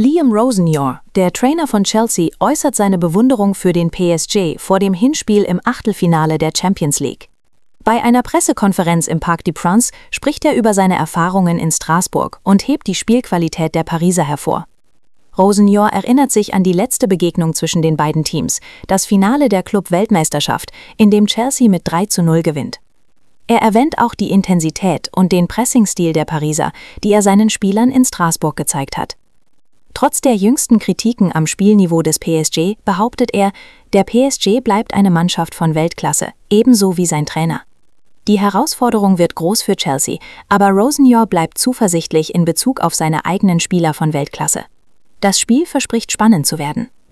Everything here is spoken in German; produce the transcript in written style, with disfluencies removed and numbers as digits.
Liam Rosenior, der Trainer von Chelsea, äußert seine Bewunderung für den PSG vor dem Hinspiel im Achtelfinale der Champions League. Bei einer Pressekonferenz im Parc des Princes spricht er über seine Erfahrungen in Straßburg und hebt die Spielqualität der Pariser hervor. Rosenior erinnert sich an die letzte Begegnung zwischen den beiden Teams, das Finale der Club-Weltmeisterschaft, in dem Chelsea mit 3:0 gewinnt. Er erwähnt auch die Intensität und den Pressingstil der Pariser, die er seinen Spielern in Straßburg gezeigt hat. Trotz der jüngsten Kritiken am Spielniveau des PSG behauptet er, der PSG bleibt eine Mannschaft von Weltklasse, ebenso wie sein Trainer. Die Herausforderung wird groß für Chelsea, aber Rosenior bleibt zuversichtlich in Bezug auf seine eigenen Spieler von Weltklasse. Das Spiel verspricht spannend zu werden.